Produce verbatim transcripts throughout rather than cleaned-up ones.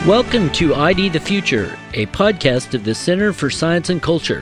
Welcome to I D the Future, a podcast of the Center for Science and Culture.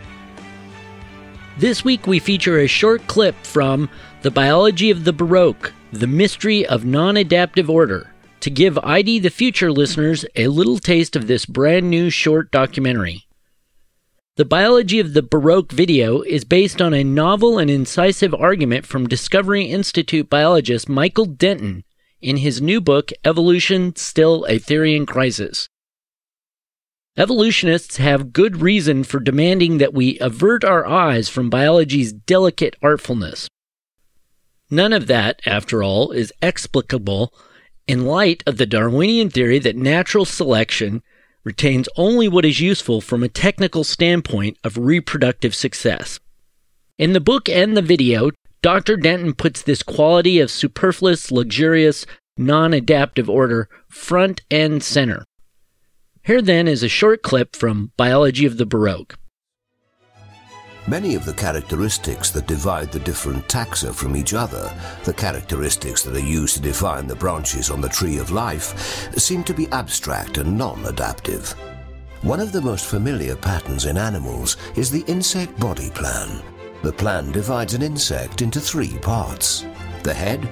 This week we feature a short clip from The Biology of the Baroque, The Mystery of Non-Adaptive Order, to give I D the Future listeners a little taste of this brand new short documentary. The Biology of the Baroque video is based on a novel and incisive argument from Discovery Institute biologist Michael Denton in his new book, Evolution, Still a Theory in Crisis. Evolutionists have good reason for demanding that we avert our eyes from biology's delicate artfulness. None of that, after all, is explicable in light of the Darwinian theory that natural selection retains only what is useful from a technical standpoint of reproductive success. In the book and the video, Doctor Denton puts this quality of superfluous, luxurious, non-adaptive order front and center. Here then is a short clip from Biology of the Baroque. Many of the characteristics that divide the different taxa from each other, the characteristics that are used to define the branches on the tree of life, seem to be abstract and non-adaptive. One of the most familiar patterns in animals is the insect body plan. The plan divides an insect into three parts: the head,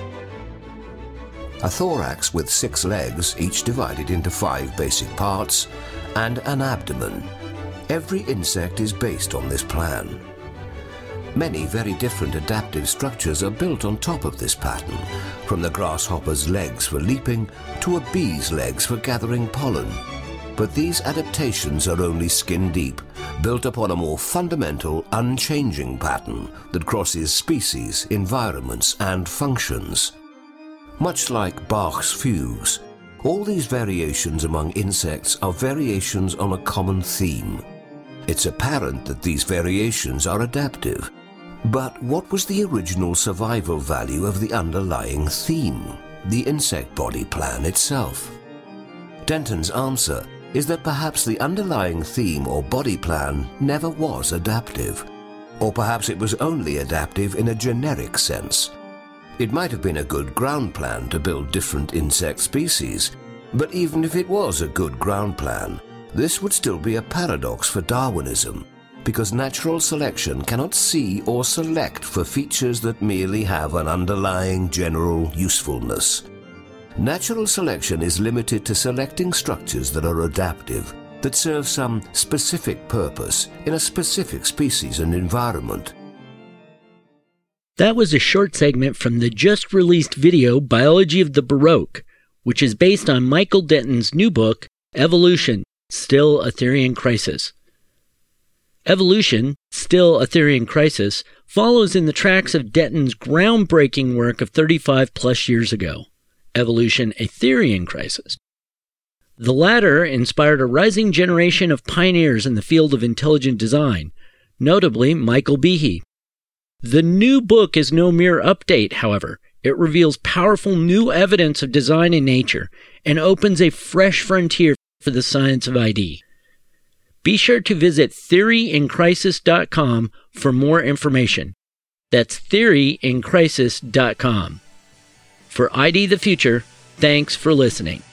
a thorax with six legs, each divided into five basic parts, and an abdomen. Every insect is based on this plan. Many very different adaptive structures are built on top of this pattern, from the grasshopper's legs for leaping to a bee's legs for gathering pollen. But these adaptations are only skin deep, built upon a more fundamental, unchanging pattern that crosses species, environments, and functions. Much like Bach's fugues, all these variations among insects are variations on a common theme. It's apparent that these variations are adaptive. But what was the original survival value of the underlying theme, the insect body plan itself? Denton's answer is that perhaps the underlying theme or body plan never was adaptive, or perhaps it was only adaptive in a generic sense. It might have been a good ground plan to build different insect species, but even if it was a good ground plan, this would still be a paradox for Darwinism, because natural selection cannot see or select for features that merely have an underlying general usefulness. Natural selection is limited to selecting structures that are adaptive, that serve some specific purpose in a specific species and environment. That was a short segment from the just-released video Biology of the Baroque, which is based on Michael Denton's new book, Evolution, Still a Theory in Crisis. Evolution, Still a Theory in Crisis, follows in the tracks of Denton's groundbreaking work of thirty-five plus years ago, Evolution, A Theory in Crisis. The latter inspired a rising generation of pioneers in the field of intelligent design, notably Michael Behe. The new book is no mere update, however. It reveals powerful new evidence of design in nature and opens a fresh frontier for the science of I D. Be sure to visit theory in crisis dot com for more information. That's theory in crisis dot com. For I D the Future, thanks for listening.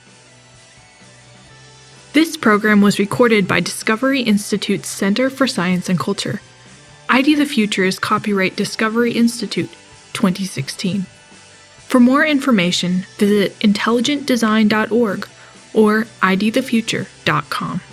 This program was recorded by Discovery Institute's Center for Science and Culture. I D the Future is copyright Discovery Institute, twenty sixteen. For more information, visit intelligent design dot org or I D the future dot com.